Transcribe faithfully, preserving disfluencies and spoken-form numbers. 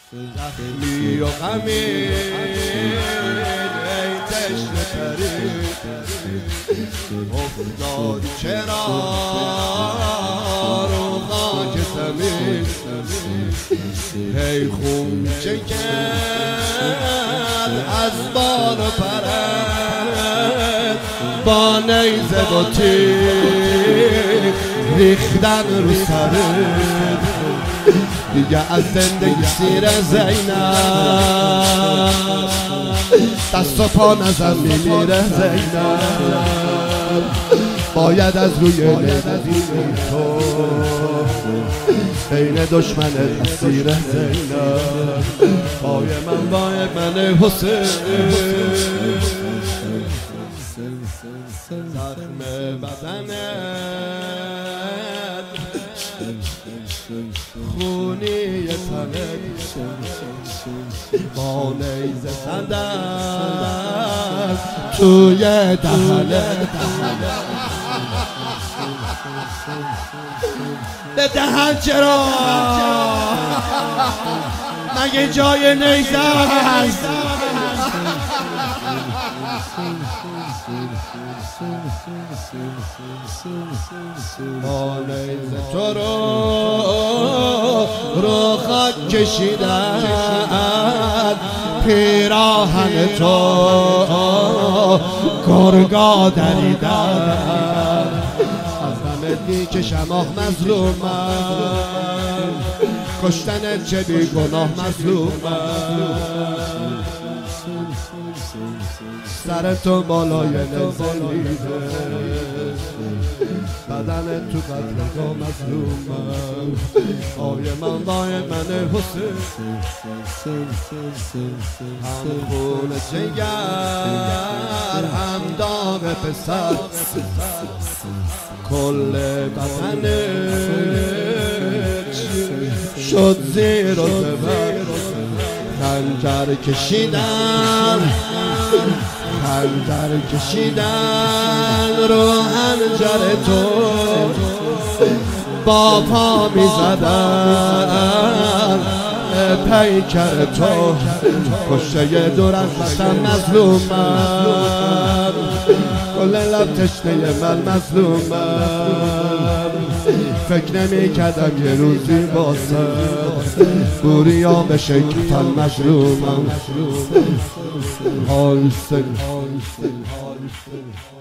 زخمی و غمین ای تشنه ترین افتاد چرا رو خاک زمین هی خون چکن از بال و پرد با نیزه و تیر ریختن رو سرت دیگه از زندگی سیر زینب دست و پا نزن میمیره زینب باید از روی نزدی تو بین دشمن اسیر زینب پای من باید من حسین زخم بدنت خونی تنت با نیزه صدت توی دهنت به دهن چرا مگه جای نیزه هست با نیزه تو رو رو خاک کشیدن پیراهن تو گرگا دریدن از دمت میکشم آه مظلومم کشتنت چه بی گناه مظلومم سر تو بالای نزلیده بدن تو قتلگاه مظلومم آی من باید من حسین هم خون جگر هم داغ پسر کل بدنت شد زیر و زبر خنجر کشیدن خنجر کشیدن رو خنجر تو با پا می زدن پیکر تو کشته دور از وطن مظلومم کل لب تشنه من مظلومم فکر نمی کردم یه روزی واسه بوریا بشه کتن مظلومم حال سن